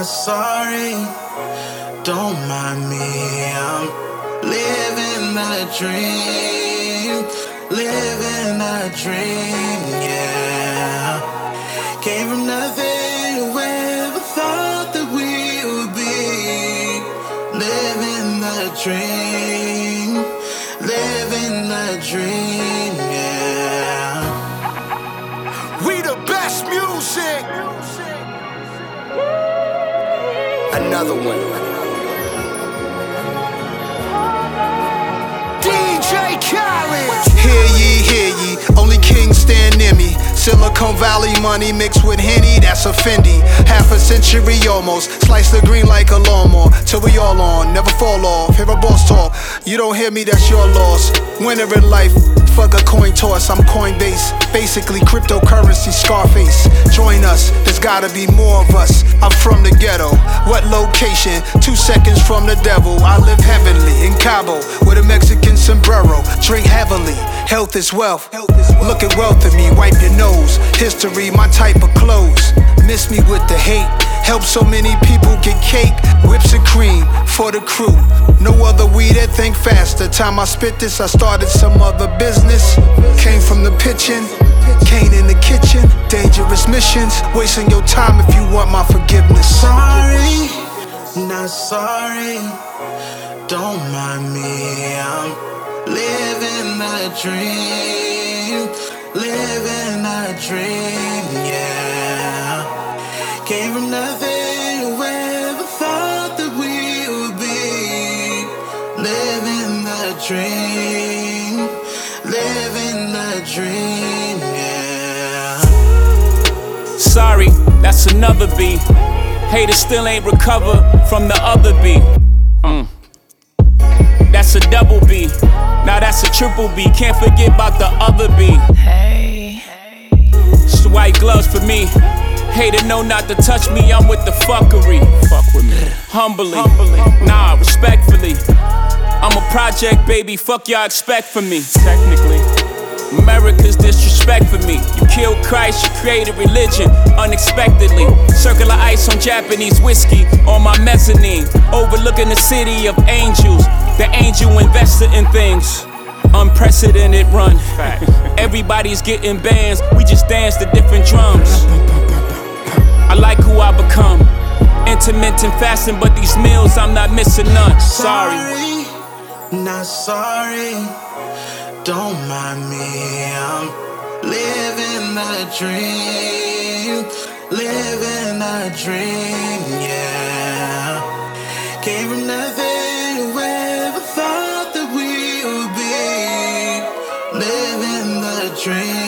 not sorry, don't mind me. I'm living the dream, living the dream, yeah. Came from nothing to ever thought that we would be. Living the dream, living the dream, yeah. We the best music. Another one. DJ Khaled. Hear ye, only kings stand near me. Silicon Valley money mixed with Henny, that's a Fendi. Half a century almost, slice the green like a lawnmower. Till we all on, never fall off. Hear a boss talk, you don't hear me, that's your loss. Winner in life, fuck a coin toss, I'm Coinbase. Basically cryptocurrency, Scarface. Join us, there's gotta be more of us. I'm from the ghetto, what location? 2 seconds from the devil. I live heavenly in Cabo with a Mexican sombrero. Drink heavily, health is wealth. Look at wealth in me, wipe your nose. History, my type of clothes. Miss me with the hate. Help so many people get cake. Whips and cream for the crew. No other weed that think faster. Time I spit this, I started some other business. Came from the pitching, Kane in the kitchen. Dangerous missions, wasting your time if you want my forgiveness. Sorry, not sorry, don't mind me. I'm living the dream, living the dream, yeah. Came from nothing to ever thought that we would be. Living the dream, living the dream, yeah. Sorry, that's another B. Haters still ain't recovered from the other B. That's a double B. Now that's a triple B. Can't forget about the other B. Hey. It's the white gloves for me. Hater know not to touch me, I'm with the fuckery. Fuck with me. Humbly. Nah, respectfully. I'm a project, baby, fuck y'all expect from me. Technically. America's disrespect for me. You killed Christ, you created religion unexpectedly. Circular ice on Japanese whiskey on my mezzanine. Overlooking the city of angels. The angel investor in things. Unprecedented run. Everybody's getting bands, we just dance to different drums. I like who I become. Intermittent fasting, but these meals I'm not missing none. Sorry, not sorry, don't mind me. I'm living the dream, living the dream, yeah. Came from nothing to ever thought that we would be. Living the dream.